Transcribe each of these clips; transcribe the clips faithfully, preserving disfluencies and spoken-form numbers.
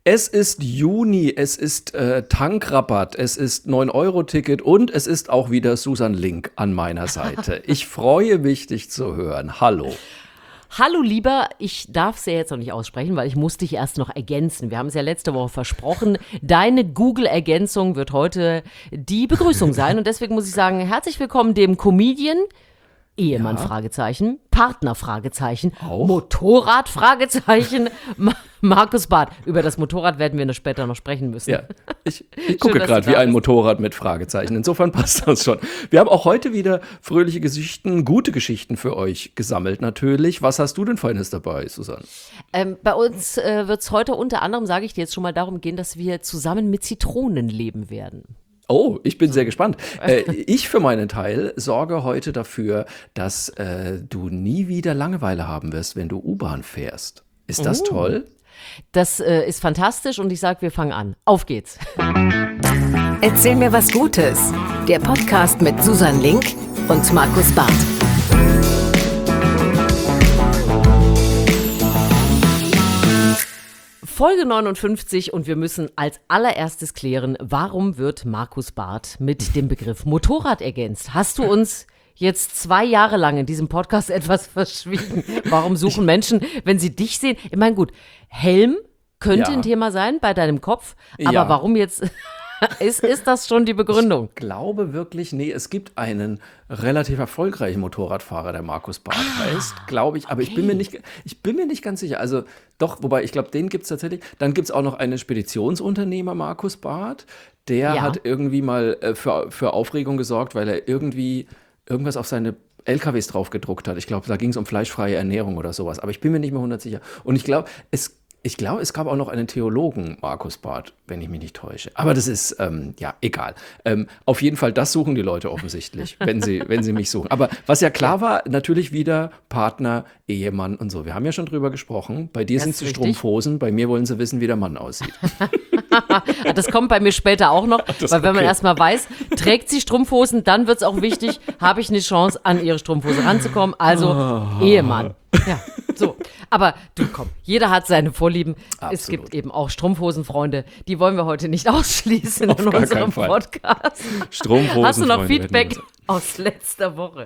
Es ist Juni, es ist äh, Tankrabatt, es ist neun Euro Ticket und es ist auch wieder Susan Link an meiner Seite. Ich freue mich, dich zu hören. Hallo. Hallo Lieber, ich darf es ja jetzt noch nicht aussprechen, weil ich muss dich erst noch ergänzen. Wir haben es ja letzte Woche versprochen. Deine Google-Ergänzung wird heute die Begrüßung sein. Und deswegen muss ich sagen, herzlich willkommen dem Comedian, Ehemann, ja. Fragezeichen, Partner, Fragezeichen, auch? Motorrad, Fragezeichen, Ma- Markus Barth. Über das Motorrad werden wir noch später noch sprechen müssen. Ja, ich, ich gucke gerade wie ein Motorrad mit Fragezeichen. Insofern passt das schon. Wir haben auch heute wieder fröhliche Geschichten, gute Geschichten für euch gesammelt natürlich. Was hast du denn Feines dabei, Susanne? Ähm, bei uns äh, wird es heute unter anderem, sage ich dir jetzt schon mal, darum gehen, dass wir zusammen mit Zitronen leben werden. Oh, ich bin sehr gespannt. Äh, ich für meinen Teil sorge heute dafür, dass äh, du nie wieder Langeweile haben wirst, wenn du U-Bahn fährst. Ist das Oh. toll? Das äh, ist fantastisch und ich sage, wir fangen an. Auf geht's. Erzähl mir was Gutes. Der Podcast mit Susan Link und Markus Barth. Folge neunundfünfzig und wir müssen als allererstes klären, warum wird Markus Barth mit dem Begriff Motorrad ergänzt? Hast du uns jetzt zwei Jahre lang in diesem Podcast etwas verschwiegen? Warum suchen Menschen, wenn sie dich sehen? Ich meine, gut, Helm könnte Ja. ein Thema sein bei deinem Kopf, aber Ja. warum jetzt? ist, ist das schon die Begründung? Ich glaube wirklich, nee, es gibt einen relativ erfolgreichen Motorradfahrer, der Markus Barth heißt, glaube ich, aber ich bin mir nicht, ich bin mir nicht ganz sicher. Also doch, wobei ich glaube, den gibt es tatsächlich. Dann gibt es auch noch einen Speditionsunternehmer, Markus Barth, der Ja. hat irgendwie mal äh, für, für Aufregung gesorgt, weil er irgendwie irgendwas auf seine L K Ws drauf gedruckt hat. Ich glaube, da ging es um fleischfreie Ernährung oder sowas, aber ich bin mir nicht mehr hundert sicher. Und ich glaube, es Ich glaube, es gab auch noch einen Theologen, Markus Barth, wenn ich mich nicht täusche. Aber das ist, ähm, ja, egal. Ähm, auf jeden Fall, das suchen die Leute offensichtlich, wenn sie, wenn sie mich suchen. Aber was ja klar war, natürlich wieder Partner, Ehemann und so. Wir haben ja schon drüber gesprochen. Bei dir Das sind ist es die richtig. Strumpfhosen, bei mir wollen sie wissen, wie der Mann aussieht. Das kommt bei mir später auch noch, Das weil wenn man okay. erstmal weiß, trägt sie Strumpfhosen, dann wird es auch wichtig, habe ich eine Chance, an ihre Strumpfhose ranzukommen. Also Oh. Ehemann. Ja, so. Aber du, komm, jeder hat seine Vorlieben. Es Absolut. gibt eben auch Strumpfhosenfreunde, die wollen wir heute nicht ausschließen Auf in gar unserem keinen Fall. Podcast. Strumpfhosen. Hast du noch Freunde, hätten wir Feedback gesagt. aus letzter Woche?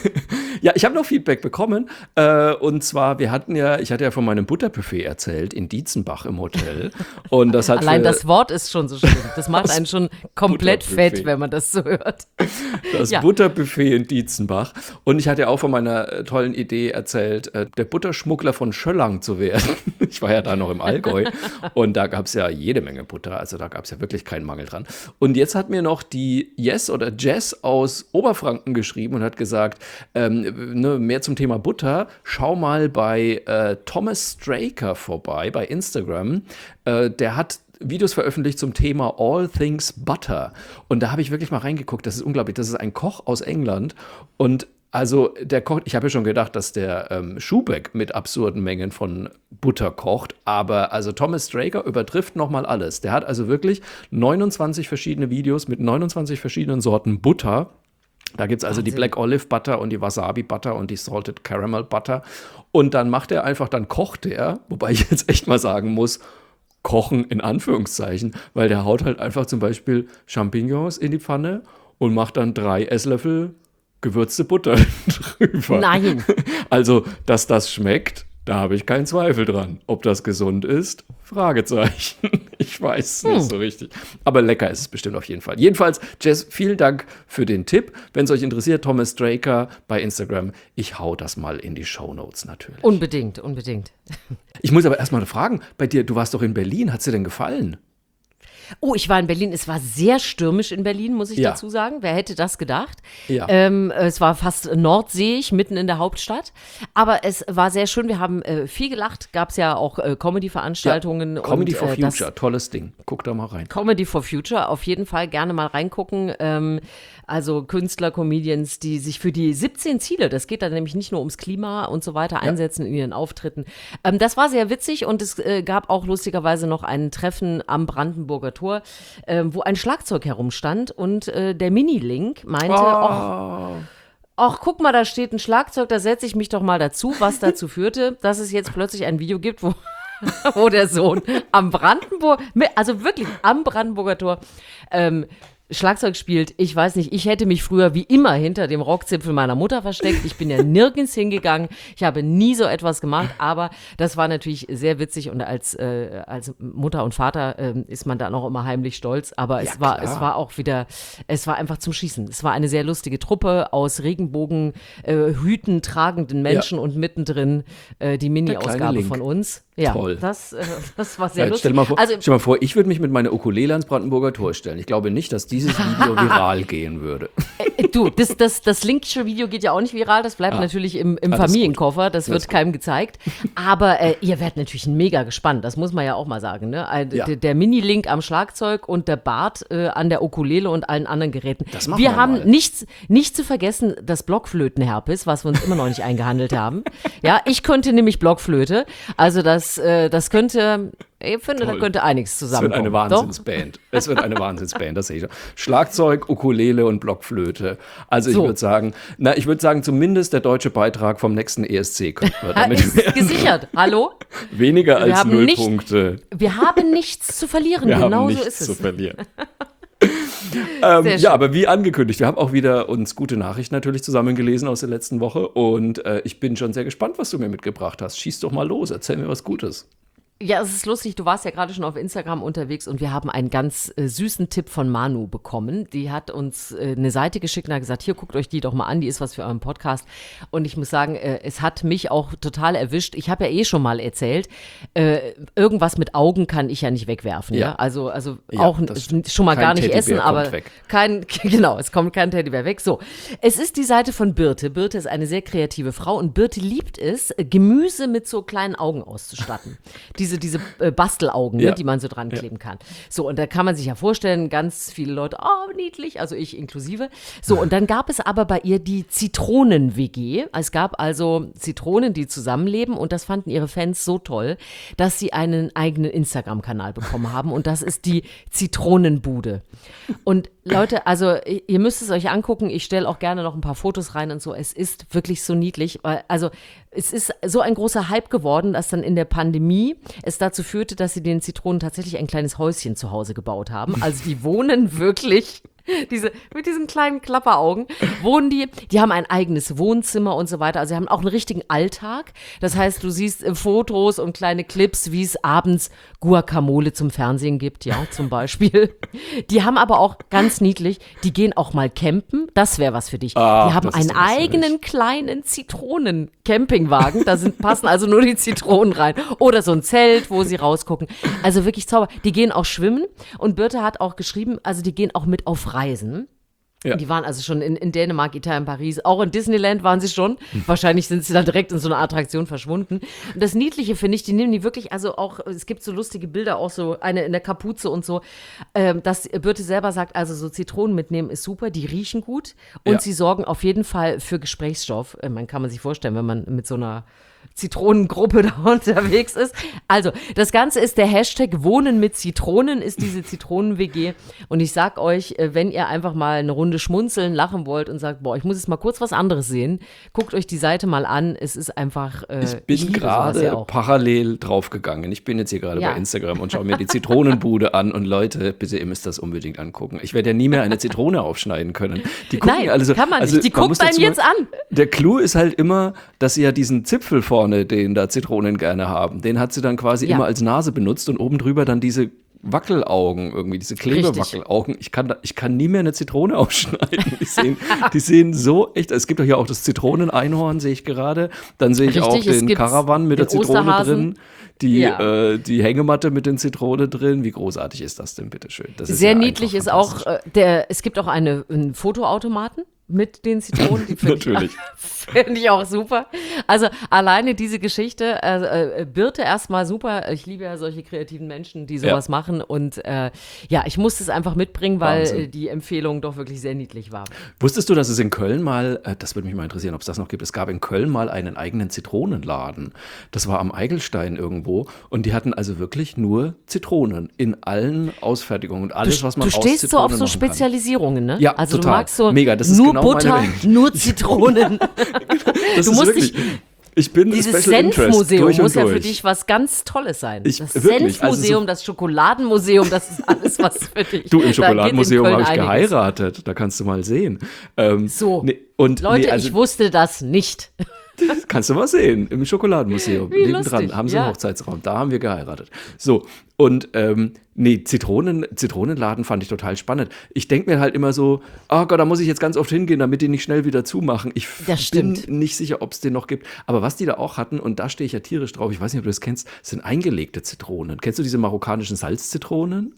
Ja, ich habe noch Feedback bekommen. Äh, und zwar, wir hatten ja, ich hatte ja von meinem Butterbuffet erzählt in Dietzenbach im Hotel. Und das hat Allein für, das Wort ist schon so schlimm. Das macht einen schon komplett Butterbuffet. fett, wenn man das so hört. Das Ja. Butterbuffet in Dietzenbach. Und ich hatte ja auch von meiner äh, tollen Idee erzählt, äh, der Butterschmuggler von Schöllang zu werden. Ich war ja da noch im Allgäu und da gab es ja jede Menge Butter. Also da gab es ja wirklich keinen Mangel dran. Und jetzt hat mir noch die Jess oder Jess aus Oberfranken geschrieben und hat gesagt, ähm, ne, mehr zum Thema Butter, schau mal bei äh, Thomas Straker vorbei, bei Instagram. Äh, der hat Videos veröffentlicht zum Thema All Things Butter. Und da habe ich wirklich mal reingeguckt. Das ist unglaublich. Das ist ein Koch aus England. Und also der kocht, ich habe ja schon gedacht, dass der ähm, Schubeck mit absurden Mengen von Butter kocht. Aber also Thomas Straker übertrifft nochmal alles. Der hat also wirklich neunundzwanzig verschiedene Videos mit neunundzwanzig verschiedenen Sorten Butter. Da gibt es also die Wahnsinn. Black Olive Butter und die Wasabi Butter und die Salted Caramel Butter. Und dann macht er einfach, dann kocht er, wobei ich jetzt echt mal sagen muss, kochen in Anführungszeichen, weil der haut halt einfach zum Beispiel Champignons in die Pfanne und macht dann drei Esslöffel gewürzte Butter drüber. Nein. Also, dass das schmeckt, da habe ich keinen Zweifel dran. Ob das gesund ist? Fragezeichen. Ich weiß es nicht so richtig. Aber lecker ist es bestimmt auf jeden Fall. Jedenfalls, Jess, vielen Dank für den Tipp. Wenn es euch interessiert, Thomas Straker bei Instagram. Ich hau das mal in die Shownotes natürlich. Unbedingt, unbedingt. Ich muss aber erstmal fragen, bei dir, du warst doch in Berlin, hat es dir denn gefallen? Oh, ich war in Berlin. Es war sehr stürmisch in Berlin, muss ich Ja. dazu sagen. Wer hätte das gedacht? Ja. Ähm, es war fast nordseeig, mitten in der Hauptstadt. Aber es war sehr schön. Wir haben äh, viel gelacht. Gab es ja auch äh, Comedy-Veranstaltungen. Ja, Comedy und, for äh, das- Future, tolles Ding. Guck da mal rein. Comedy for Future, auf jeden Fall gerne mal reingucken. Ähm, also Künstler, Comedians, die sich für die siebzehn Ziele, das geht dann nämlich nicht nur ums Klima und so weiter, einsetzen in ihren Auftritten. Ähm, das war sehr witzig und es äh, gab auch lustigerweise noch ein Treffen am Brandenburger Tor, ähm, wo ein Schlagzeug herumstand und äh, der Mini-Link meinte, ach, Oh. ach, guck mal, da steht ein Schlagzeug, da setze ich mich doch mal dazu, was dazu führte, dass es jetzt plötzlich ein Video gibt, wo wo der Sohn am Brandenburg, also wirklich am Brandenburger Tor, ähm, Schlagzeug spielt. Ich weiß nicht, ich hätte mich früher wie immer hinter dem Rockzipfel meiner Mutter versteckt. Ich bin ja nirgends hingegangen. Ich habe nie so etwas gemacht, aber das war natürlich sehr witzig und als, äh, als Mutter und Vater äh, ist man da noch immer heimlich stolz. Aber es, Ja, war, klar. es war auch wieder, es war einfach zum Schießen. Es war eine sehr lustige Truppe aus Regenbogen, äh, Hüten tragenden Menschen und mittendrin äh, die Mini-Ausgabe Link. von uns. Ja, Toll. Das, äh, das war sehr Ja, jetzt lustig. stell mal vor, Also, stell mal vor, ich würde mich mit meiner Ukulele ans Brandenburger Tor stellen. Ich glaube nicht, dass dieses Video viral gehen würde. Äh, Du, das, das, das linkische Video geht ja auch nicht viral, das bleibt Ah. natürlich im, im Ah, das ist Familienkoffer, das wird ist gut. keinem gezeigt. Aber äh, ihr werdet natürlich mega gespannt, das muss man ja auch mal sagen. Ne? Ein- Ja. Der, der Mini-Link am Schlagzeug und der Bart äh, an der Ukulele und allen anderen Geräten. Das machen wir wir haben mal. nichts, nicht zu vergessen, das Blockflötenherpes, was wir uns immer noch nicht eingehandelt haben. Ja, ich könnte nämlich Blockflöte, also das, äh, das könnte, ich finde, da Toll. könnte einiges Es zusammenkommen. wird eine Wahnsinnsband. Es wird eine Wahnsinnsband, das sehe ich schon. Schlagzeug, Ukulele und Blockflöte. Also ich So. würde sagen, na, ich würde sagen, zumindest der deutsche Beitrag vom nächsten E S C könnten wir Doch? damit Ist gesichert, hallo? weniger Wir als haben null nicht- Punkte. Wir haben nichts zu verlieren, Wir genau haben so nichts ist zu es. verlieren. ähm, Sehr schön. ja, aber wie angekündigt, wir haben auch wieder uns gute Nachrichten natürlich zusammengelesen aus der letzten Woche und äh, ich bin schon sehr gespannt, was du mir mitgebracht hast. Schieß doch mal los, erzähl mir was Gutes. Ja, es ist lustig, du warst ja gerade schon auf Instagram unterwegs und wir haben einen ganz äh, süßen Tipp von Manu bekommen. Die hat uns äh, eine Seite geschickt und hat gesagt, hier, guckt euch die doch mal an, die ist was für euren Podcast. Und ich muss sagen, äh, es hat mich auch total erwischt. Ich habe ja eh schon mal erzählt, äh, irgendwas mit Augen kann ich ja nicht wegwerfen. Ja. Ja. Also, also Ja, auch das n- schon mal kein gar nicht Teddybär essen, kommt aber weg. kein, genau, es kommt kein Teddybär weg. So, es ist die Seite von Birte. Birte ist eine sehr kreative Frau und Birte liebt es, äh, Gemüse mit so kleinen Augen auszustatten. diese diese äh, Bastelaugen, ne, Ja. die man so dran kleben kann. So, und da kann man sich ja vorstellen, ganz viele Leute, oh, niedlich, also ich inklusive. So, und dann gab es aber bei ihr die Zitronen-W G. Es gab also Zitronen, die zusammenleben und das fanden ihre Fans so toll, dass sie einen eigenen Instagram-Kanal bekommen haben und das ist die Zitronenbude. Und Leute, also ihr müsst es euch angucken, ich stelle auch gerne noch ein paar Fotos rein und so, es ist wirklich so niedlich, weil, also es ist so ein großer Hype geworden, dass dann in der Pandemie es dazu führte, dass sie den Zitronen tatsächlich ein kleines Häuschen zu Hause gebaut haben. Also die wohnen wirklich, diese, mit diesen kleinen Klapperaugen, wohnen die, die haben ein eigenes Wohnzimmer und so weiter. Also sie haben auch einen richtigen Alltag. Das heißt, du siehst äh, Fotos und kleine Clips, wie es abends Guacamole zum Fernsehen gibt, ja, zum Beispiel. Die haben aber auch ganz niedlich, die gehen auch mal campen. Das wäre was für dich. Ach, die haben das ist einen doch was für eigenen kleinen Zitronen-Campingwagen. Da sind, passen also nur die Zitronen rein. Oder so ein Zelt, wo sie rausgucken. Also wirklich Zauber. Die gehen auch schwimmen. Und Birte hat auch geschrieben, also die gehen auch mit auf Reisen. Ja. Die waren also schon in, in Dänemark, Italien, Paris, auch in Disneyland waren sie schon. Wahrscheinlich sind sie dann direkt in so einer Attraktion verschwunden. Und das Niedliche finde ich, die nehmen die wirklich, also auch, es gibt so lustige Bilder, auch so eine in der Kapuze und so, ähm, dass Birte selber sagt, also so Zitronen mitnehmen ist super, die riechen gut und Ja. sie sorgen auf jeden Fall für Gesprächsstoff. Äh, Man kann man sich vorstellen, wenn man mit so einer Zitronengruppe da unterwegs ist. Also, das Ganze ist der Hashtag Wohnen mit Zitronen, ist diese Zitronen-W G. Und ich sag euch, äh, wenn ihr einfach mal eine Runde schmunzeln, lachen wollt und sagt, boah, ich muss jetzt mal kurz was anderes sehen, guckt euch die Seite mal an. Es ist einfach, äh, Ich bin liebe sowas gerade ja auch. parallel draufgegangen. Ich bin jetzt hier gerade Ja. bei Instagram und schaue mir die Zitronenbude an. Und Leute, bitte, ihr müsst das unbedingt angucken. Ich werde ja nie mehr eine Zitrone aufschneiden können. Die gucken Nein, also, kann man also nicht. Die man muss guckt einen dazu- jetzt an. Der Clou ist halt immer, dass sie ja diesen Zipfel vorne, den da Zitronen gerne haben, den hat sie dann quasi Ja. immer als Nase benutzt und oben drüber dann diese Wackelaugen, irgendwie diese Klebewackelaugen. Ich kann, da, ich kann nie mehr eine Zitrone aufschneiden. Die sehen, die sehen so echt, es gibt doch ja auch das Zitroneneinhorn, sehe ich gerade. Dann sehe ich Richtig, auch es den gibt's Karawan mit der den Zitrone Osterhasen. drin, die, Ja. äh, die Hängematte mit den Zitronen drin. Wie großartig ist das denn, bitteschön? Das ist Sehr ja niedlich einfach ist auch, fantastisch. äh, der, es gibt auch eine, einen Fotoautomaten mit den Zitronen. Die finde Natürlich. Ich, finde ich auch super. Also alleine diese Geschichte, äh, äh, Birte erstmal super. Ich liebe ja solche kreativen Menschen, die sowas Ja. machen. Und äh, ja, ich musste es einfach mitbringen, weil Wahnsinn. äh, die Empfehlung doch wirklich sehr niedlich war. Wusstest du, dass es in Köln mal, äh, das würde mich mal interessieren, ob es das noch gibt, es gab in Köln mal einen eigenen Zitronenladen. Das war am Eigelstein irgendwo und die hatten also wirklich nur Zitronen in allen Ausfertigungen und alles, Du, was man du aus stehst so auf Zitronen so machen kann. Spezialisierungen, ne? Ja, also total. du magst so Mega, das ist nur genau meine Butter, Welt. nur Zitronen. Das du ist musst wirklich, dich Ich bin Dieses Special Interest Senfmuseum durch und muss ja für durch. dich was ganz Tolles sein. Ich- das wirklich, Senfmuseum, also so- das Schokoladenmuseum, das ist alles was für dich. Du, im Da geht in Schokoladenmuseum Köln habe ich einiges. geheiratet. Da kannst du mal sehen. Ähm, So, nee, und, Leute, nee, also, ich wusste das nicht. kannst du mal sehen, im Schokoladenmuseum. Wie Nebendran lustig, haben sie ja. einen Hochzeitsraum. Da haben wir geheiratet. So, und ähm, nee, Zitronen, Zitronenladen fand ich total spannend. Ich denke mir halt immer so, oh Gott, da muss ich jetzt ganz oft hingehen, damit die nicht schnell wieder zumachen. Ich Das bin stimmt. nicht sicher, ob es den noch gibt. Aber was die da auch hatten, und da stehe ich ja tierisch drauf, ich weiß nicht, ob du das kennst, sind eingelegte Zitronen. Kennst du diese marokkanischen Salzzitronen?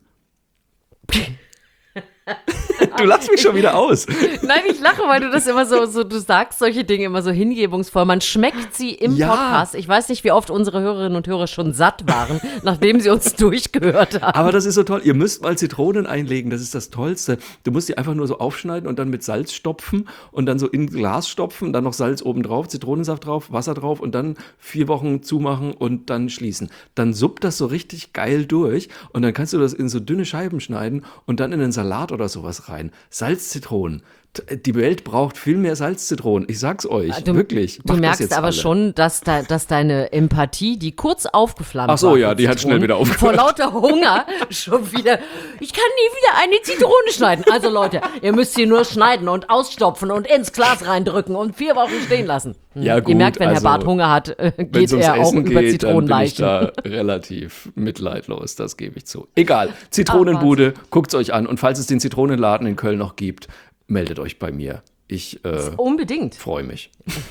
Du lachst mich schon wieder aus. Nein, ich lache, weil du das immer so, so, du sagst solche Dinge immer so hingebungsvoll. Man schmeckt sie im Ja. Podcast. Ich weiß nicht, wie oft unsere Hörerinnen und Hörer schon satt waren, nachdem sie uns durchgehört haben. Aber das ist so toll. Ihr müsst mal Zitronen einlegen. Das ist das Tollste. Du musst die einfach nur so aufschneiden und dann mit Salz stopfen und dann so in Glas stopfen, dann noch Salz oben drauf, Zitronensaft drauf, Wasser drauf und dann vier Wochen zumachen und dann schließen. Dann suppt das so richtig geil durch und dann kannst du das in so dünne Scheiben schneiden und dann in einen Salat oder sowas rein. Salzzitronen. T- Die Welt braucht viel mehr Salzzitronen. Ich sag's euch. Du, wirklich. du Macht das merkst jetzt aber alle. schon, dass, da, dass deine Empathie, die kurz aufgeflammt war. Ach so, für ja, die hat Zitronen, schnell wieder aufgehört. Vor lauter Hunger schon wieder. Ich kann nie wieder eine Zitrone schneiden. Also Leute, ihr müsst sie nur schneiden und ausstopfen und ins Glas reindrücken und vier Wochen stehen lassen. Hm. Ja, Ihr gut, merkt, wenn also, Herr Bart Hunger hat, äh, Wenn geht es ums er auch Essen über geht, dann bin ich Zitronenleichen. da relativ mitleidlos, das gebe ich zu. Egal, Zitronenbude, guckt es euch an und falls es den Zitronenladen in Köln noch gibt, meldet euch bei mir. Ich äh, Unbedingt. freue mich.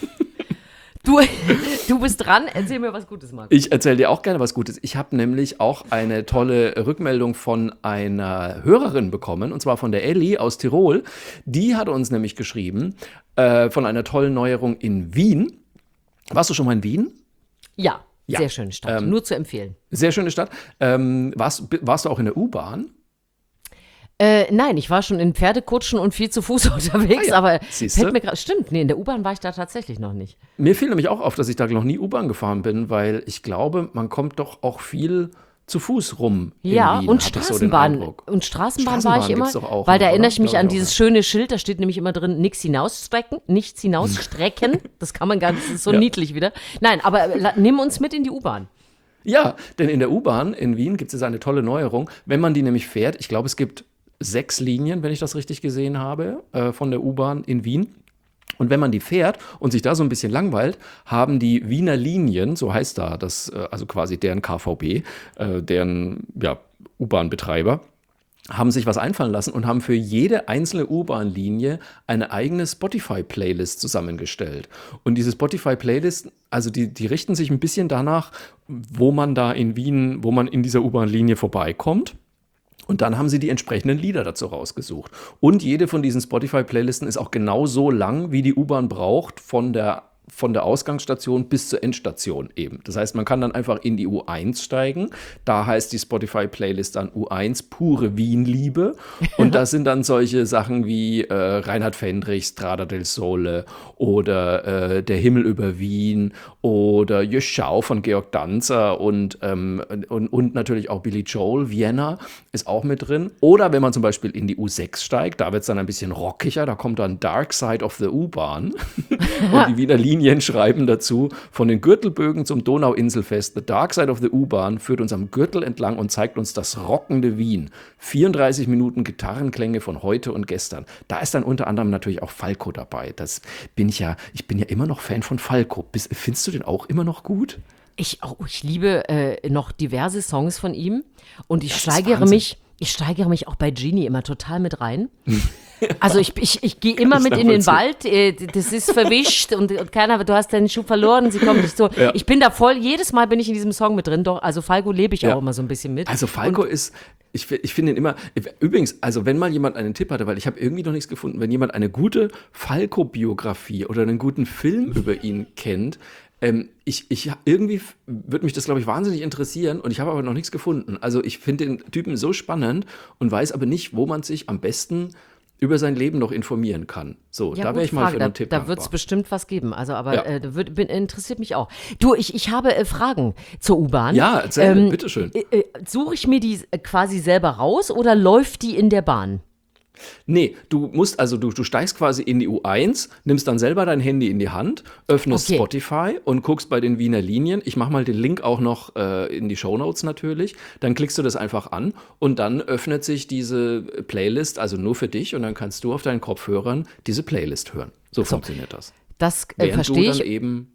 Du, du bist dran. Erzähl mir was Gutes, Marc. Ich erzähle dir auch gerne was Gutes. Ich habe nämlich auch eine tolle Rückmeldung von einer Hörerin bekommen, und zwar von der Elli aus Tirol. Die hat uns nämlich geschrieben äh, von einer tollen Neuerung in Wien. Warst du schon mal in Wien? Ja, Ja. sehr schöne Stadt. Ähm, Nur zu empfehlen. Sehr schöne Stadt. Ähm, warst, warst du auch in der U-Bahn? Äh, nein, ich war schon in Pferdekutschen und viel zu Fuß unterwegs, Ah ja, aber siehste. fällt mir gerade. Stimmt, nee, in der U-Bahn war ich da tatsächlich noch nicht. Mir fiel nämlich auch auf, dass ich da noch nie U-Bahn gefahren bin, weil ich glaube, man kommt doch auch viel zu Fuß rum in Ja, Wien, und hab ich so den Straßenbahn. Eindruck. Und Straßenbahn, war Straßenbahn ich immer, gibt's doch auch weil noch, da erinnere ich oder? mich Glaub an ich auch, dieses ja. schöne Schild, da steht nämlich immer drin, nichts hinausstrecken, nichts hinausstrecken. Das kann man gar nicht, das ist so Ja. niedlich wieder. Nein, aber la- nimm uns mit in die U-Bahn. Ja, denn in der U-Bahn in Wien gibt es jetzt eine tolle Neuerung. Wenn man die nämlich fährt, ich glaube, es gibt sechs Linien, wenn ich das richtig gesehen habe, äh, von der U-Bahn in Wien. Und wenn man die fährt und sich da so ein bisschen langweilt, haben die Wiener Linien, so heißt da das, äh, also quasi deren K V B, äh, deren ja, U-Bahn-Betreiber, haben sich was einfallen lassen und haben für jede einzelne U-Bahn-Linie eine eigene Spotify-Playlist zusammengestellt. Und diese Spotify-Playlist, also die, die richten sich ein bisschen danach, wo man da in Wien, wo man in dieser U-Bahn-Linie vorbeikommt. Und dann haben sie die entsprechenden Lieder dazu rausgesucht. Und jede von diesen Spotify-Playlisten ist auch genau so lang, wie die U-Bahn braucht, von der, von der Ausgangsstation bis zur Endstation eben. Das heißt, man kann dann einfach in die U eins steigen. Da heißt die Spotify-Playlist dann U eins pure Wien-Liebe. Und da sind dann solche Sachen wie äh, Reinhard Fendrich, Strada del Sole oder äh, Der Himmel über Wien oder Jöschau von Georg Danzer und, ähm, und, und natürlich auch Billy Joel, Vienna ist auch mit drin. Oder wenn man zum Beispiel in die U sechs steigt, da wird es dann ein bisschen rockiger, da kommt dann Dark Side of the U-Bahn. Und die Wiener Linien schreiben dazu, von den Gürtelbögen zum Donauinselfest, The Dark Side of the U-Bahn führt uns am Gürtel entlang und zeigt uns das rockende Wien. vierunddreißig Minuten Gitarrenklänge von heute und gestern. Da ist dann unter anderem natürlich auch Falco dabei. Das bin ich ja, ich bin ja immer noch Fan von Falco. Bis, findest du den auch immer noch gut? Ich, oh, ich liebe äh, noch diverse Songs von ihm und ich Das ist steigere Wahnsinn. mich, ich steigere mich auch bei Genie immer total mit rein. Also ich, ich, ich gehe immer ich mit in den nachvollziehen. Wald, äh, das ist verwischt und, und keiner, du hast deinen Schuh verloren, sie kommt nicht so. Ja. Ich bin da voll, jedes Mal bin ich in diesem Song mit drin, doch, also Falco lebe ich Ja. auch immer so ein bisschen mit. Also Falco ist, ich, fi- ich finde ihn immer, übrigens, also wenn mal jemand einen Tipp hatte, weil ich habe irgendwie noch nichts gefunden, wenn jemand eine gute Falco-Biografie oder einen guten Film über ihn kennt, ähm, ich, ich irgendwie f- würde mich das, glaube ich, wahnsinnig interessieren und ich habe aber noch nichts gefunden. Also ich finde den Typen so spannend und weiß aber nicht, wo man sich am besten über sein Leben noch informieren kann. So, Ja, da gute wäre ich mal Frage. für einen da, Tipp Da wird es dankbar. bestimmt was geben. Also, aber Ja. äh, da wird, bin, interessiert mich auch. Du, ich, ich habe äh, Fragen zur U-Bahn. Ja, erzähl, bitteschön. Äh, äh, suche ich mir die äh, quasi selber raus oder läuft die in der Bahn? Nee, du musst, also du, du steigst quasi in die U eins, nimmst dann selber dein Handy in die Hand, öffnest Okay. Spotify und guckst bei den Wiener Linien. Ich mache mal den Link auch noch äh, in die Shownotes natürlich. Dann klickst du das einfach an und dann öffnet sich diese Playlist, also nur für dich, und dann kannst du auf deinen Kopfhörern diese Playlist hören. So funktioniert das. Das äh, Während du verstehe dann ich. eben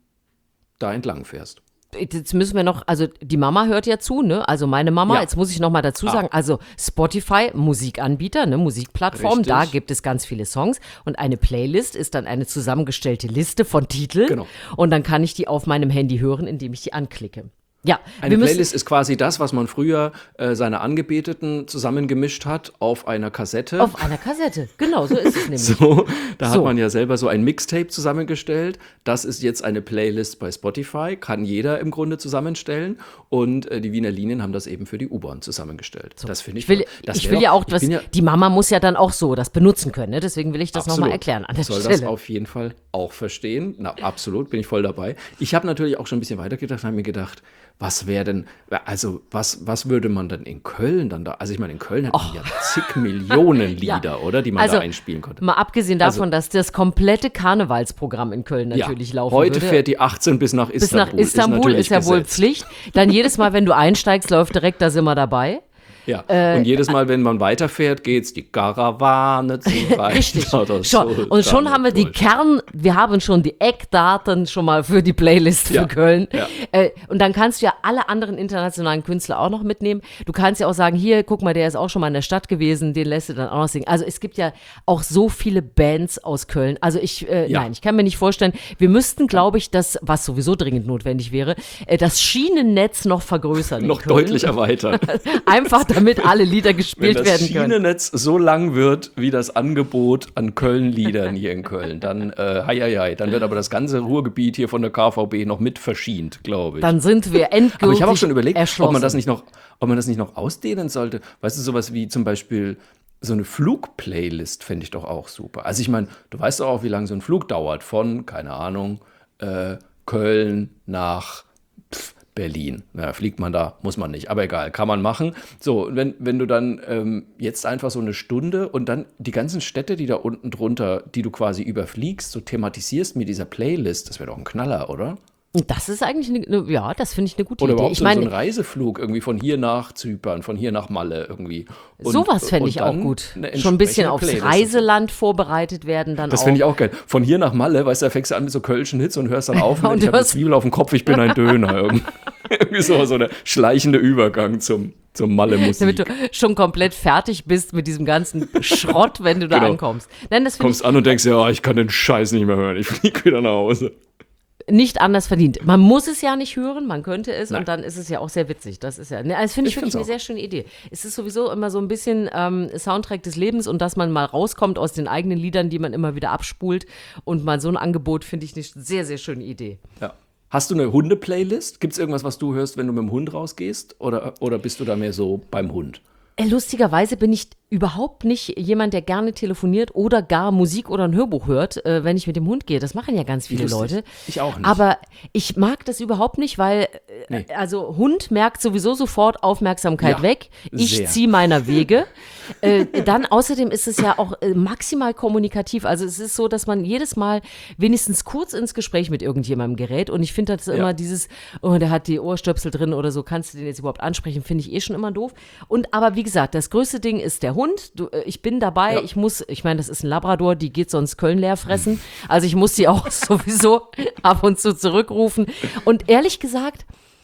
da entlang fährst. Jetzt müssen wir noch, also die Mama hört ja zu, ne? Also meine Mama, Ja. jetzt muss ich noch mal dazu sagen, also Spotify, Musikanbieter, ne? Musikplattform, Richtig. da gibt es ganz viele Songs und eine Playlist ist dann eine zusammengestellte Liste von Titeln Genau. und dann kann ich die auf meinem Handy hören, indem ich die anklicke. Ja, Eine wir müssen, Playlist ist quasi das, was man früher äh, seine Angebeteten zusammengemischt hat auf einer Kassette. auf einer Kassette, genau, so ist es nämlich. So, da So. hat man ja selber so ein Mixtape zusammengestellt. Das ist jetzt eine Playlist bei Spotify, kann jeder im Grunde zusammenstellen. Und äh, die Wiener Linien haben das eben für die U-Bahn zusammengestellt. Das finde ich Ich will, toll. Das ich wär will doch- ja auch, ich was, bin ja, die Mama muss ja dann auch so das benutzen können, ne? Deswegen will ich das nochmal absolut. erklären an der Soll Stelle. das auf jeden Fall auch verstehen. Na, absolut, bin ich voll dabei. Ich habe natürlich auch schon ein bisschen weitergedacht und habe mir gedacht, was wäre denn, also was, was würde man denn in Köln dann da, also ich meine, in Köln hat man ja zig Millionen Lieder, Ja. oder, die man Also, da einspielen konnte. Mal abgesehen davon, dass das komplette Karnevalsprogramm in Köln natürlich laufen heute würde. fährt die achtzehn bis nach Bis Istanbul. nach Istanbul natürlich ist, ja wohl Gesetz. Pflicht. Dann jedes Mal, wenn du einsteigst, läuft direkt, da sind wir dabei. Ja. Äh, und jedes Mal, wenn man weiterfährt, geht's die Karawane zum Richtig. Schon. Schon. Und schon haben wir die Kern, wir haben schon die Eckdaten schon mal für die Playlist Ja. für Köln. Ja. Äh, und dann kannst du ja alle anderen internationalen Künstler auch noch mitnehmen. Du kannst ja auch sagen, hier, guck mal, der ist auch schon mal in der Stadt gewesen, den lässt du dann auch noch singen. Also es gibt ja auch so viele Bands aus Köln. Also ich, äh, Ja. nein, ich kann mir nicht vorstellen, wir müssten, glaube ich, das, was sowieso dringend notwendig wäre, äh, das Schienennetz noch vergrößern. in noch Köln. deutlich erweitern. Einfach damit alle Lieder Wenn gespielt das werden können. Schienennetz so lang wird wie das Angebot an Köln-Liedern hier in Köln, dann, äh, hei, hei, hei, dann wird aber das ganze Ruhrgebiet hier von der K V B noch mit verschient, glaube ich. Dann sind wir endgültig Aber ich habe auch schon überlegt, erschlossen. ob man das nicht noch, ob man das nicht noch ausdehnen sollte. Weißt du, sowas wie zum Beispiel so eine Flugplaylist fände ich doch auch super. Also ich meine, du weißt doch auch, wie lange so ein Flug dauert von, keine Ahnung, äh, Köln nach pf, Berlin. Na, fliegt man da, muss man nicht, aber egal, kann man machen. So, und wenn, wenn du dann ähm, jetzt einfach so eine Stunde und dann die ganzen Städte, die da unten drunter, die du quasi überfliegst, so thematisierst mit dieser Playlist, das wäre doch ein Knaller, oder? Das ist eigentlich eine, eine ja, das finde ich eine gute Oder Idee. überhaupt Ich so, so meine, ein Reiseflug irgendwie von hier nach Zypern, von hier nach Malle irgendwie. Und- sowas fände und ich auch dann gut. eine Schon ein bisschen entsprechende aufs Playlist. Reiseland vorbereitet werden dann Das auch. finde ich auch geil. Von hier nach Malle, weißt du, da fängst du an mit so kölschen Hits und hörst dann auf Und und ich habe eine hörst- Zwiebel auf dem Kopf, ich bin ein Döner. Irgendwie, irgendwie so, so der schleichende Übergang zum, zum Malle-Musik. damit du schon komplett fertig bist mit diesem ganzen Schrott, wenn du da Genau. ankommst. Nein, das finde Kommst an und denkst, ja, ich kann den Scheiß nicht mehr hören, ich fliege wieder nach Hause. ich nicht anders verdient. Man muss es ja nicht hören, man könnte es Nein. und dann ist es ja auch sehr witzig. Das ist ja, ne, das finde ich, Ich wirklich find's eine auch. sehr schöne Idee. Es ist sowieso immer so ein bisschen ähm, Soundtrack des Lebens und dass man mal rauskommt aus den eigenen Liedern, die man immer wieder abspult und mal so ein Angebot finde ich eine sehr, sehr schöne Idee. Ja. Hast du eine Hunde-Playlist? Gibt es irgendwas, was du hörst, wenn du mit dem Hund rausgehst? Oder, oder bist du da mehr so beim Hund? Äh, Lustigerweise bin ich überhaupt nicht jemand, der gerne telefoniert oder gar Musik oder ein Hörbuch hört, äh, wenn ich mit dem Hund gehe. Das machen ja ganz viele lustig. Leute. Ich auch nicht. Aber ich mag das überhaupt nicht, weil, äh, Nee. also Hund merkt sowieso sofort Aufmerksamkeit Ja, weg. Ich sehr. ziehe meiner Wege. äh, dann außerdem ist es ja auch äh, maximal kommunikativ. Also es ist so, dass man jedes Mal wenigstens kurz ins Gespräch mit irgendjemandem gerät. Und ich finde das immer dieses, oh, der hat die Ohrstöpsel drin oder so, kannst du den jetzt überhaupt ansprechen, finde ich eh schon immer doof. Und aber wie gesagt, das größte Ding ist der Hund. Du, äh, ich bin dabei, Ja. ich muss, ich meine, das ist ein Labrador, die geht sonst Köln leer fressen. Also ich muss die auch sowieso ab und zu zurückrufen. Und ehrlich gesagt,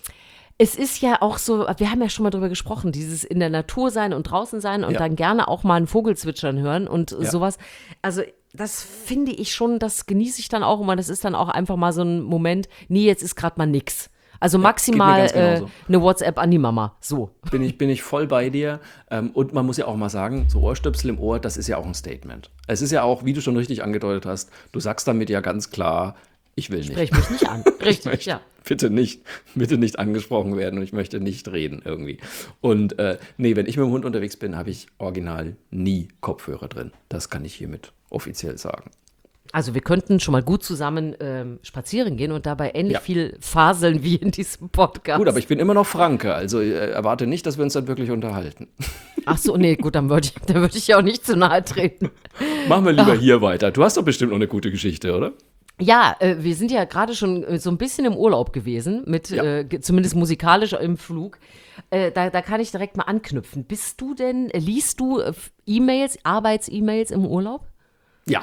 es ist ja auch so, wir haben ja schon mal drüber gesprochen, dieses in der Natur sein und draußen sein und Ja. dann gerne auch mal einen Vogel zwitschern hören und Ja. sowas. Also das finde ich schon, das genieße ich dann auch immer. Das ist dann auch einfach mal so ein Moment, nee, jetzt ist gerade mal nix. Also maximal ganz äh, genauso. eine WhatsApp an die Mama. So. Bin ich, bin ich voll bei dir. Ähm, und man muss ja auch mal sagen, so Ohrstöpsel im Ohr, das ist ja auch ein Statement. Es ist ja auch, wie du schon richtig angedeutet hast, du sagst damit ja ganz klar, ich will nicht. Sprech mich nicht an. Ich Richtig, möchte ja. bitte nicht, bitte nicht angesprochen werden und ich möchte nicht reden irgendwie. Und äh, nee, wenn ich mit dem Hund unterwegs bin, habe ich original nie Kopfhörer drin. Das kann ich hiermit offiziell sagen. Also wir könnten schon mal gut zusammen ähm, spazieren gehen und dabei ähnlich Ja. viel faseln wie in diesem Podcast. Gut, aber ich bin immer noch Franke, also äh, erwarte nicht, dass wir uns dann wirklich unterhalten. Ach so, nee, gut, dann würde ich, dann würd ich ja auch nicht zu nahe treten. Machen wir lieber hier weiter. Du hast doch bestimmt noch eine gute Geschichte, oder? Ja, äh, wir sind ja gerade schon äh, so ein bisschen im Urlaub gewesen, mit Ja. äh, ge- zumindest musikalisch im Flug. Äh, da, da kann ich direkt mal anknüpfen. Bist du denn, äh, liest du äh, E-Mails, Arbeits-E-Mails im Urlaub? Ja.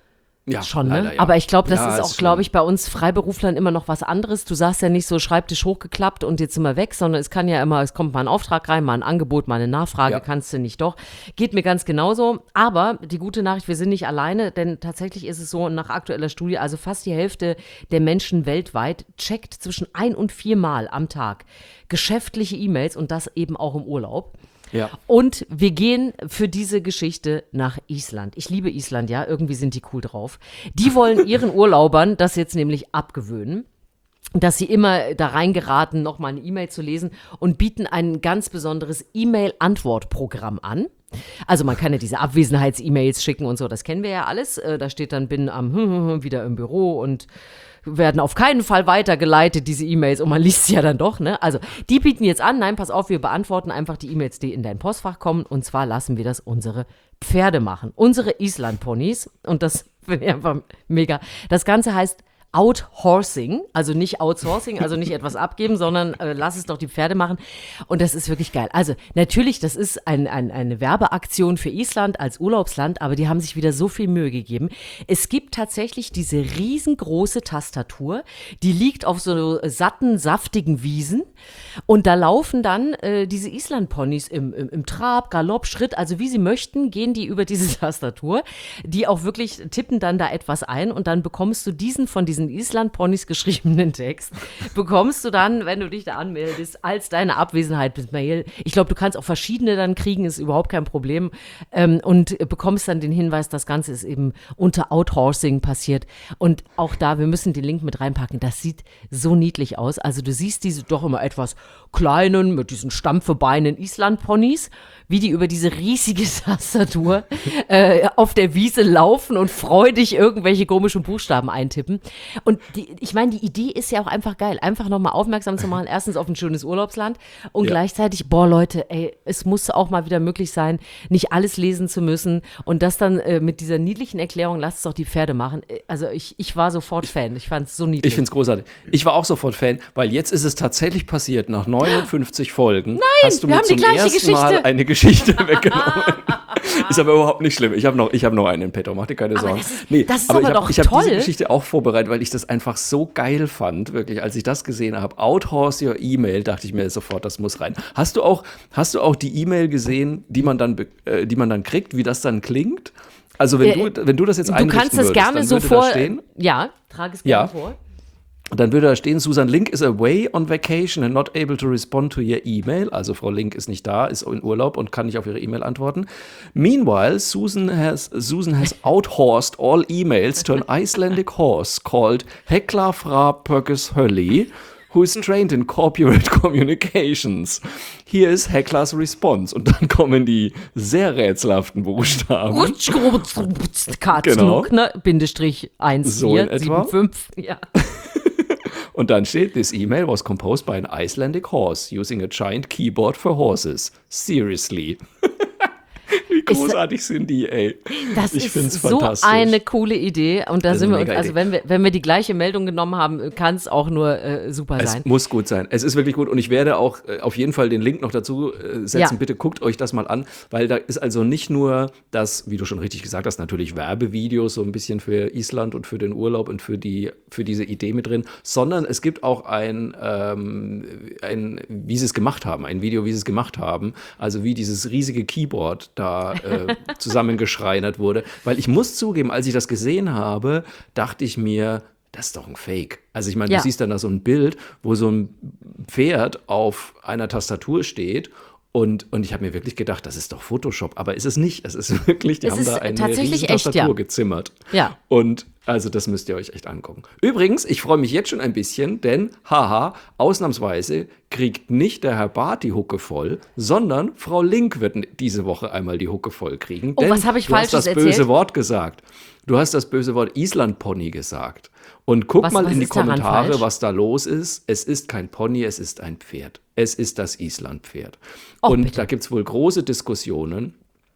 Ja, Schon, ne? leider, ja. Aber ich glaube, das Ja, ist auch, glaube ich, bei uns Freiberuflern immer noch was anderes. Du sagst ja nicht so, Schreibtisch hochgeklappt und jetzt sind wir weg, sondern es kann ja immer, es kommt mal ein Auftrag rein, mal ein Angebot, mal eine Nachfrage, Ja. kannst du nicht doch. Geht mir ganz genauso. Aber die gute Nachricht, wir sind nicht alleine, denn tatsächlich ist es so, nach aktueller Studie, also fast die Hälfte der Menschen weltweit checkt zwischen ein und viermal am Tag geschäftliche E-Mails und das eben auch im Urlaub. Ja. Und wir gehen für diese Geschichte nach Island. Ich liebe Island, ja, irgendwie sind die cool drauf. Die wollen ihren Urlaubern das jetzt nämlich abgewöhnen, dass sie immer da reingeraten, nochmal eine E-Mail zu lesen und bieten ein ganz besonderes E-Mail-Antwortprogramm an. Also man kann ja diese Abwesenheits-E-Mails schicken und so, das kennen wir ja alles. Äh, Da steht dann, bin am wieder im Büro und werden auf keinen Fall weitergeleitet, diese E-Mails, und man liest sie ja dann doch, ne? Also, die bieten jetzt an, nein, pass auf, wir beantworten einfach die E-Mails, die in dein Postfach kommen, und zwar lassen wir das unsere Pferde machen, unsere Island-Ponys, und das finde ich einfach mega. Das Ganze heißt Outhorsing, also nicht Outsourcing, also nicht etwas abgeben, sondern äh, lass es doch die Pferde machen. Und das ist wirklich geil. Also natürlich, das ist ein, ein, eine Werbeaktion für Island als Urlaubsland, aber die haben sich wieder so viel Mühe gegeben. Es gibt tatsächlich diese riesengroße Tastatur, die liegt auf so satten, saftigen Wiesen, und da laufen dann äh, diese Island-Ponys im, im, im Trab, Galopp, Schritt, also wie sie möchten, gehen die über diese Tastatur, die auch wirklich tippen dann da etwas ein, und dann bekommst du diesen von diesen Island-Ponys geschriebenen Text, bekommst du dann, wenn du dich da anmeldest, als deine Abwesenheit-Mail. Ich glaube, du kannst auch verschiedene dann kriegen, ist überhaupt kein Problem. Ähm, und bekommst dann den Hinweis, das Ganze ist eben unter Outhorsing passiert. Und auch da, wir müssen den Link mit reinpacken, das sieht so niedlich aus. Also du siehst diese doch immer etwas kleinen, mit diesen Stampfebeinen Island-Ponys, wie die über diese riesige Tastatur äh, auf der Wiese laufen und freudig irgendwelche komischen Buchstaben eintippen. Und die, ich meine, die Idee ist ja auch einfach geil, einfach nochmal aufmerksam zu machen, erstens auf ein schönes Urlaubsland und Ja. gleichzeitig, boah Leute, ey, es muss auch mal wieder möglich sein, nicht alles lesen zu müssen, und das dann äh, mit dieser niedlichen Erklärung, lasst es doch die Pferde machen. Äh, Also ich, ich war sofort Fan, ich fand es so niedlich. Ich finde es großartig. Ich war auch sofort Fan, weil jetzt ist es tatsächlich passiert. Nach neunundfünfzig Folgen hast du wir mir haben die zum gleiche ersten Mal Geschichte. eine Geschichte weggenommen. Ist aber überhaupt nicht schlimm. Ich habe noch, ich hab noch einen in petto, mach dir keine Sorgen. das ist- nee, das ist aber aber ich habe doch ich hab toll. diese Geschichte auch vorbereitet, weil ich das einfach so geil fand, wirklich. Als ich das gesehen habe, Outhorse your E-Mail, dachte ich mir sofort, das muss rein. Hast du auch, hast du auch die E-Mail gesehen, die man dann, be- äh, die man dann kriegt, wie das dann klingt? Also wenn, Äh, du, wenn du das jetzt Du einrichten kannst es würdest, gerne dann so würde vor. da stehen, Ja, trage es gerne Ja. vor. dann würde da stehen, Susan Link is away on vacation and not able to respond to your email. Also Frau Link ist nicht da, ist in Urlaub und kann nicht auf ihre E-Mail antworten. Meanwhile, Susan has, Susan has outhorsed all emails to an Icelandic horse called Hekla fra Purkis Hölli, who is trained in corporate communications. Here is Heklas response. Und dann kommen die sehr rätselhaften Buchstaben. Rutsch, rutsch, rutsch, Karl Genau. Knuckner, Bindestrich eins So in vier etwa. sieben fünf. Ja. Und dann steht, this email was composed by an Icelandic horse using a giant keyboard for horses. Seriously. Wie großartig sind die, ey. Das Ich ist find's so fantastisch. eine coole Idee. Und da Das ist sind wir eine uns, mega also Idee. wenn wir, wenn wir die gleiche Meldung genommen haben, kann es auch nur äh, super Es sein. muss gut sein. Es ist wirklich gut. Und ich werde auch äh, auf jeden Fall den Link noch dazu äh, setzen. Ja. Bitte guckt euch das mal an, weil da ist also nicht nur das, wie du schon richtig gesagt hast, natürlich Werbevideos so ein bisschen für Island und für den Urlaub und für, die, für diese Idee mit drin, sondern es gibt auch ein, ähm, ein, wie sie es gemacht haben, ein Video, wie sie es gemacht haben. Also wie dieses riesige Keyboard da äh, zusammengeschreinert wurde. Weil ich muss zugeben, als ich das gesehen habe, dachte ich mir, das ist doch ein Fake. Also ich meine, Ja. du siehst dann da so ein Bild, wo so ein Pferd auf einer Tastatur steht. Und, und ich habe mir wirklich gedacht, das ist doch Photoshop. Aber ist es nicht. Es ist wirklich, die Es haben ist da eine tatsächlich riesen echt, Tastatur ja. gezimmert. Ja. Und Also das müsst ihr euch echt angucken. Übrigens, ich freue mich jetzt schon ein bisschen, denn, haha, ausnahmsweise kriegt nicht der Herr Barth die Hucke voll, sondern Frau Link wird diese Woche einmal die Hucke voll kriegen. Oh, denn was habe ich du Falsches hast das erzählt? böse Wort gesagt. Du hast das böse Wort Island-Pony gesagt. Und guck Was- mal was in die ist daran Kommentare, falsch? was da los ist. Es ist kein Pony, es ist ein Pferd. Es ist das Island-Pferd. Och, Und bitte. da gibt es wohl große Diskussionen.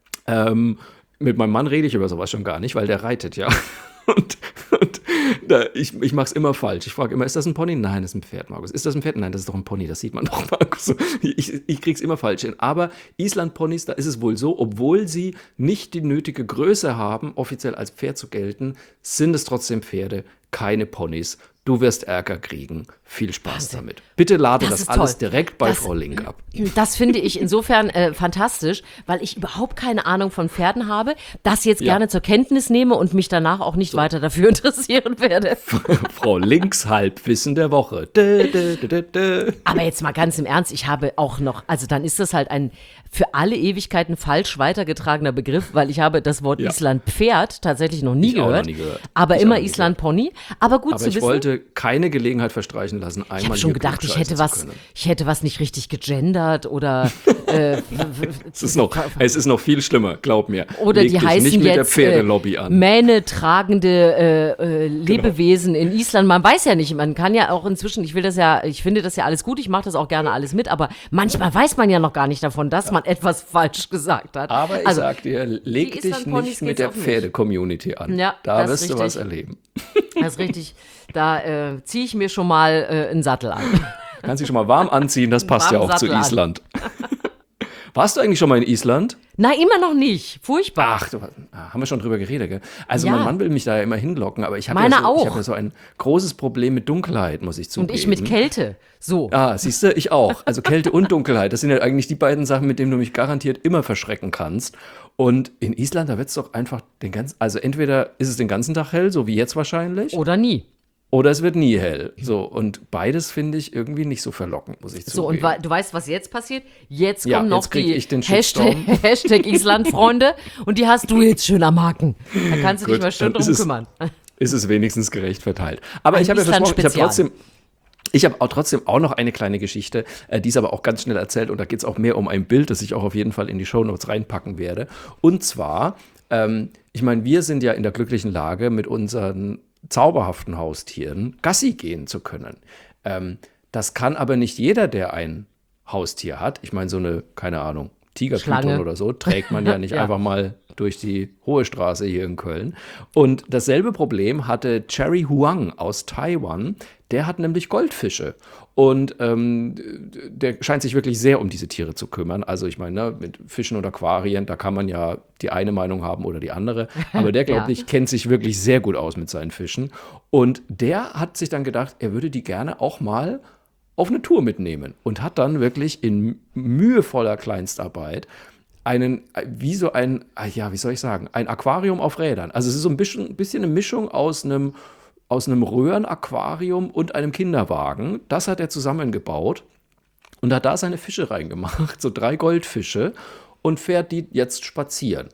Ähm, mit meinem Mann rede ich über sowas schon gar nicht, weil der reitet ja. Und, und da, ich, ich mache es immer falsch. Ich frage immer, ist das ein Pony? Nein, das ist ein Pferd, Markus. Ist das ein Pferd? Nein, das ist doch ein Pony. Das sieht man doch, Markus. So, Ich, ich kriege es immer falsch hin. Aber Island-Ponys, da ist es wohl so, obwohl sie nicht die nötige Größe haben, offiziell als Pferd zu gelten, sind es trotzdem Pferde, keine Ponys. Du wirst Ärger kriegen. Viel Spaß Wahnsinn. damit. Bitte lade Das das, ist alles toll. direkt bei Das- Frau Link ab. Das finde ich insofern äh, fantastisch, weil ich überhaupt keine Ahnung von Pferden habe, das jetzt Ja. gerne zur Kenntnis nehme und mich danach auch nicht weiter dafür interessieren werde. Frau Links Halbwissen der Woche. Dö, dö, dö, dö, dö. Aber jetzt mal ganz im Ernst, ich habe auch noch, also dann ist das halt ein für alle Ewigkeiten falsch weitergetragener Begriff, weil ich habe das Wort Ja. Island-Pferd tatsächlich noch nie, Ich auch noch gehört, nie gehört. aber Ich auch immer noch nie Island-Pony. Aber gut Aber zu ich wissen. wollte keine Gelegenheit verstreichen lassen, einmal Ich habe schon hier gedacht, ich klugscheißen hätte zu was, können. ich hätte was nicht richtig gegendert oder äh, Es ist, noch, es ist noch viel schlimmer, glaub mir. oder Leg die dich heißen nicht mit der jetzt Pferdelobby äh, an. Mähne tragende äh, äh, Lebewesen in Island. Man weiß ja nicht, man kann ja auch inzwischen, ich will das ja, ich finde das ja alles gut, ich mache das auch gerne alles mit, aber manchmal weiß man ja noch gar nicht davon, dass man etwas falsch gesagt hat. Aber ich also, sag dir, leg die dich Island-Ponys nicht mit geht's der auch nicht. Pferde-Community an. Ja, da das wirst ist du was richtig. erleben. das ist richtig, da äh, ziehe ich mir schon mal äh, einen Sattel an. Kannst dich schon mal warm anziehen, das passt ja warmen auch zu Sattel an. Island. Warst du eigentlich schon mal in Island? Nein, immer noch nicht. Furchtbar. Ach, du, ah, haben wir schon drüber geredet, gell? Also Ja. mein Mann will mich da ja immer hinlocken, aber ich habe Meiner ja, so, auch. ich hab ja so ein großes Problem mit Dunkelheit, muss ich Und zugeben. ich mit Kälte. So. Ah, siehst du, ich auch. Also Kälte und Dunkelheit, das sind ja eigentlich die beiden Sachen, mit denen du mich garantiert immer verschrecken kannst. Und in Island, da wird es doch einfach den ganzen, also entweder ist es den ganzen Tag hell, so wie jetzt wahrscheinlich, Oder nie. oder es wird nie hell. So, und beides finde ich irgendwie nicht so verlockend, muss ich So, und zugeben. wa- du weißt, was jetzt passiert? Jetzt Ja, kommen noch jetzt krieg die ich den Hashtag, Shitstorm. Hashtag Island-Freunde und die hast du jetzt schön am Haken. Da kannst du dich Gut, mal schön dann ist drum es- kümmern. ist es wenigstens gerecht verteilt. Aber Ein ich habe ja versprochen, ich habe Island-Spezial. trotzdem, ich habe auch trotzdem auch noch eine kleine Geschichte, äh, die ist aber auch ganz schnell erzählt und da geht es auch mehr um ein Bild, das ich auch auf jeden Fall in die Shownotes reinpacken werde. Und zwar, ähm, ich meine, wir sind ja in der glücklichen Lage, mit unseren zauberhaften Haustieren Gassi gehen zu können. Ähm, das kann aber nicht jeder, der ein Haustier hat. Ich meine, so eine, keine Ahnung, Tigerpython Schlange. oder so, trägt man ja nicht Ja. einfach mal durch die Hohe Straße hier in Köln. Und dasselbe Problem hatte Cherry Huang aus Taiwan. Der hat nämlich Goldfische. Und ähm, der scheint sich wirklich sehr um diese Tiere zu kümmern. Also ich meine, ne, mit Fischen und Aquarien, da kann man ja die eine Meinung haben oder die andere. Aber der, glaube Ja. ich, kennt sich wirklich sehr gut aus mit seinen Fischen. Und der hat sich dann gedacht, er würde die gerne auch mal auf eine Tour mitnehmen und hat dann wirklich in mühevoller Kleinstarbeit einen, wie so ein, ah ja, wie soll ich sagen, ein Aquarium auf Rädern. Also es ist so ein bisschen, ein bisschen eine Mischung aus einem, aus einem Röhrenaquarium und einem Kinderwagen. Das hat er zusammengebaut und hat da seine Fische reingemacht, so drei Goldfische, und fährt die jetzt spazieren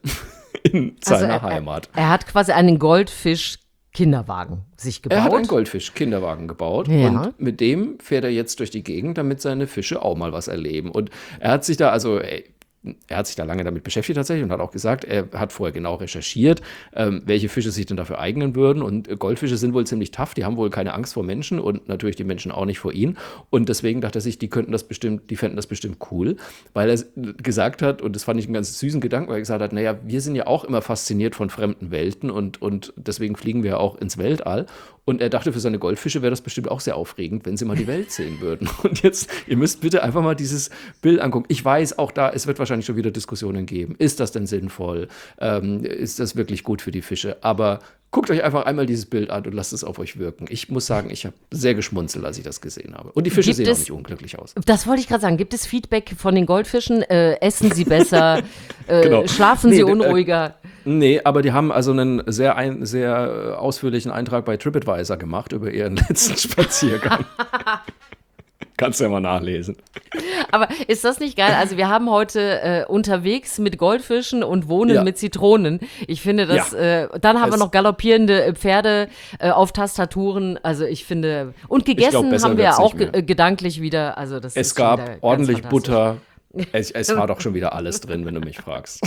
in Also seiner er, Heimat. Er, er hat quasi einen Goldfisch-Kinderwagen sich gebaut. Er hat einen Goldfisch-Kinderwagen gebaut Ja. und mit dem fährt er jetzt durch die Gegend, damit seine Fische auch mal was erleben. Und er hat sich da, also ey, er hat sich da lange damit beschäftigt tatsächlich und hat auch gesagt, er hat vorher genau recherchiert, ähm, welche Fische sich denn dafür eignen würden. Und äh, Goldfische sind wohl ziemlich tough, die haben wohl keine Angst vor Menschen und natürlich die Menschen auch nicht vor ihnen. Und deswegen dachte er sich, die könnten das bestimmt, die fänden das bestimmt cool, weil er gesagt hat, und das fand ich einen ganz süßen Gedanken, weil er gesagt hat, naja, wir sind ja auch immer fasziniert von fremden Welten und, und deswegen fliegen wir auch ins Weltall. Und er dachte, für seine Goldfische wäre das bestimmt auch sehr aufregend, wenn sie mal die Welt sehen würden. Und jetzt, ihr müsst bitte einfach mal dieses Bild angucken. Ich weiß, auch da, es wird wahrscheinlich schon wieder Diskussionen geben. Ist das denn sinnvoll? Ähm, ist das wirklich gut für die Fische? Aber guckt euch einfach einmal dieses Bild an und lasst es auf euch wirken. Ich muss sagen, ich habe sehr geschmunzelt, als ich das gesehen habe. Und die Fische Gibt sehen auch es- nicht unglücklich aus. Das wollte ich gerade sagen. Gibt es Feedback von den Goldfischen? Äh, essen sie besser? äh, Genau. Schlafen Nee, sie d- äh, unruhiger? Nee, aber die haben also einen sehr, ein, sehr äh, ausführlichen Eintrag bei TripAdvisor gemacht über ihren letzten Spaziergang. Kannst du ja mal nachlesen. Aber ist das nicht geil? Also wir haben heute äh, unterwegs mit Goldfischen und Wohnen Ja. mit Zitronen. Ich finde das, Ja. äh, dann haben wir Es- noch galoppierende äh, Pferde äh, auf Tastaturen. Also ich finde, und gegessen glaub, besser haben wir wird's auch nicht mehr. ge- äh, gedanklich wieder. Also das Es ist schon gab wieder ganz ordentlich fantastisch. Butter. Es, es war doch schon wieder alles drin, wenn du mich fragst.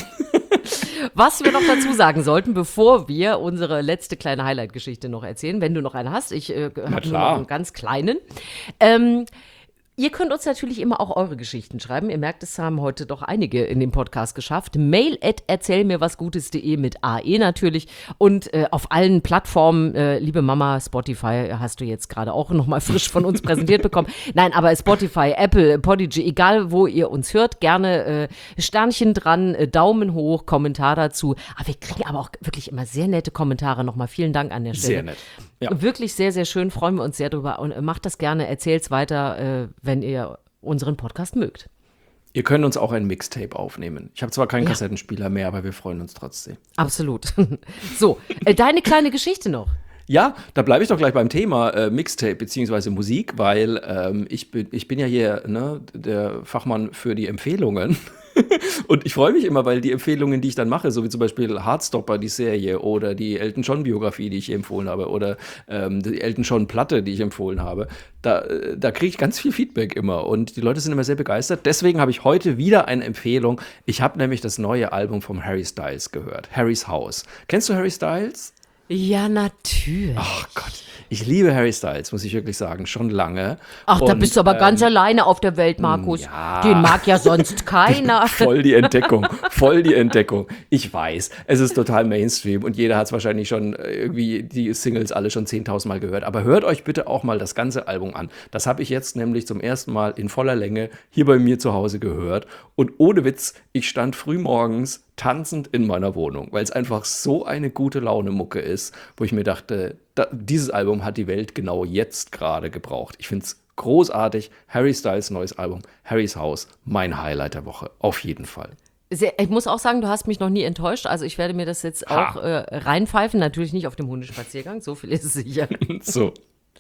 Was wir noch dazu sagen sollten, bevor wir unsere letzte kleine Highlight-Geschichte noch erzählen, wenn du noch eine hast, ich äh, habe nur klar. noch einen ganz kleinen. Ähm, Ihr könnt uns natürlich immer auch eure Geschichten schreiben. Ihr merkt, es haben heute doch einige in dem Podcast geschafft. Mail at erzählmirwasgutes.de mit A E natürlich. Und äh, auf allen Plattformen, äh, liebe Mama, Spotify hast du jetzt gerade auch nochmal frisch von uns präsentiert bekommen. Nein, aber Spotify, Apple, Podigy, egal wo ihr uns hört, gerne äh, Sternchen dran, äh, Daumen hoch, Kommentar dazu. Aber wir kriegen aber auch wirklich immer sehr nette Kommentare. Nochmal vielen Dank an der Stelle. Sehr nett. Ja. Wirklich sehr, sehr schön, freuen wir uns sehr drüber und äh, macht das gerne, erzählt's weiter, äh, wenn ihr unseren Podcast mögt. Ihr könnt uns auch ein Mixtape aufnehmen. Ich habe zwar keinen Ja. Kassettenspieler mehr, aber wir freuen uns trotzdem. Absolut. So, äh, deine kleine Geschichte noch. Ja, da bleibe ich doch gleich beim Thema äh, Mixtape bzw. Musik, weil ähm, ich, bin, ich bin ja hier ne, der Fachmann für die Empfehlungen. Und ich freue mich immer, weil die Empfehlungen, die ich dann mache, so wie zum Beispiel Heartstopper, die Serie, oder die Elton John-Biografie, die ich empfohlen habe, oder ähm, die Elton John-Platte, die ich empfohlen habe, da, äh, da kriege ich ganz viel Feedback immer. Und die Leute sind immer sehr begeistert. Deswegen habe ich heute wieder eine Empfehlung. Ich habe nämlich das neue Album von Harry Styles gehört, Harry's House. Kennst du Harry Styles? Ja, natürlich. Ach Gott, ich liebe Harry Styles, muss ich wirklich sagen, schon lange. Ach, da Und, bist du aber ähm, ganz alleine auf der Welt, Markus. ja. Den mag ja sonst keiner. Voll die Entdeckung, voll die Entdeckung. Ich weiß, es ist total Mainstream und jeder hat es wahrscheinlich schon äh, irgendwie die Singles alle schon zehntausend Mal gehört. Aber hört euch bitte auch mal das ganze Album an. Das habe ich jetzt nämlich zum ersten Mal in voller Länge hier bei mir zu Hause gehört. Und ohne Witz, ich stand früh morgens tanzend in meiner Wohnung, weil es einfach so eine gute Laune-Mucke ist, wo ich mir dachte, da, dieses Album hat die Welt genau jetzt gerade gebraucht. Ich finde es großartig. Harry Styles neues Album, Harry's House, mein Highlight der Woche, auf jeden Fall. Sehr, ich muss auch sagen, du hast mich noch nie enttäuscht. Also ich werde mir das jetzt Ha. auch äh, reinpfeifen. Natürlich nicht auf dem Hundespaziergang, so viel ist es sicher. So,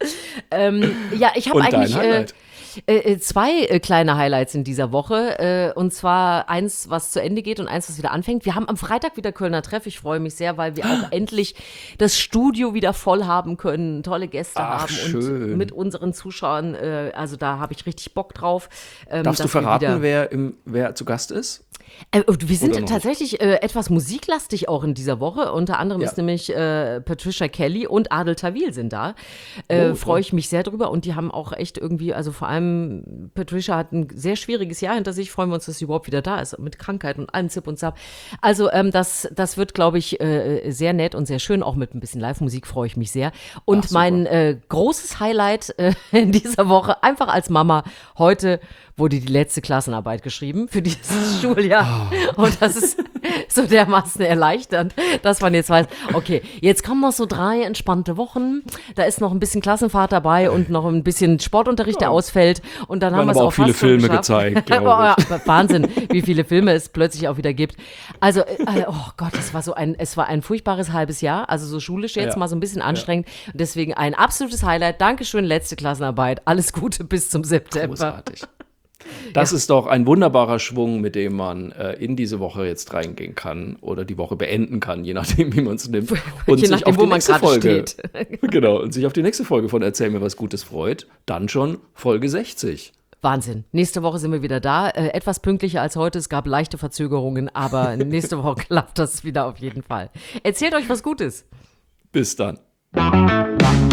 ähm, ja, ich habe und dein eigentlich äh, Highlight? äh, äh, zwei äh, kleine Highlights in dieser Woche. Äh, und zwar eins, was zu Ende geht und eins, was wieder anfängt. Wir haben am Freitag wieder Kölner Treff. Ich freue mich sehr, weil wir auch endlich das Studio wieder voll haben können, tolle Gäste Ach, haben schön. und mit unseren Zuschauern. Äh, also da habe ich richtig Bock drauf. Ähm, Darfst du dass wir verraten, wieder- wer, im, wer zu Gast ist? Äh, und wir sind Oder noch tatsächlich äh, etwas musiklastig auch in dieser Woche. Unter anderem Ja. ist nämlich äh, Patricia Kelly und Adel Tawil sind da. Äh, Oh, Freue ich mich sehr drüber. Und die haben auch echt irgendwie, also vor allem Patricia hat ein sehr schwieriges Jahr hinter sich. Freuen wir uns, dass sie überhaupt wieder da ist. Mit Krankheit und allem Zip und Zap. Also ähm, das, das wird, glaube ich, äh, sehr nett und sehr schön. Auch mit ein bisschen Live-Musik freue ich mich sehr. Und Ach, super. mein äh, großes Highlight äh, in dieser Woche, einfach als Mama, heute wurde die letzte Klassenarbeit geschrieben für dieses Schuljahr. Und das ist so dermaßen erleichternd, dass man jetzt weiß, okay, jetzt kommen noch so drei entspannte Wochen. Da ist noch ein bisschen Klassenfahrt dabei und noch ein bisschen Sportunterricht, der ausfällt. Und dann haben wir es aber auch auch viele fast schon Filme geschafft. gezeigt, Oh, glaube ich. ja, Wahnsinn, wie viele Filme es plötzlich auch wieder gibt. Also, äh, oh Gott, es war so ein, es war ein furchtbares halbes Jahr. Also so schulisch jetzt Ja. mal so ein bisschen anstrengend. Und deswegen ein absolutes Highlight. Dankeschön, letzte Klassenarbeit. Alles Gute bis zum September. Großartig. Das ist doch ein wunderbarer Schwung, mit dem man äh, in diese Woche jetzt reingehen kann oder die Woche beenden kann, je nachdem, wie man es nimmt. Und Je sich nachdem, auf wo die man nächste gerade Folge, steht. Genau, und sich auf die nächste Folge von Erzähl mir was Gutes freut. Dann schon Folge sechzig. Wahnsinn. Nächste Woche sind wir wieder da. Äh, etwas pünktlicher als heute. Es gab leichte Verzögerungen, aber nächste Woche klappt das wieder auf jeden Fall. Erzählt euch was Gutes. Bis dann.